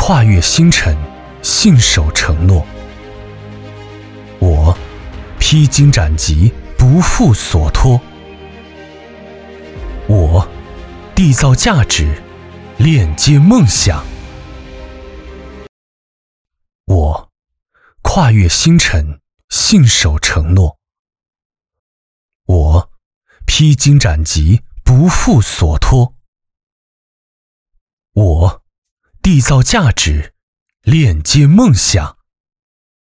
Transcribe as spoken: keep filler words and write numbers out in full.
跨越星辰，信守承诺。我披荆斩棘，不负所托。我缔造价值，链接梦想。我跨越星辰，信守承诺。我披荆斩棘，不负所托。我缔造价值，链接梦想。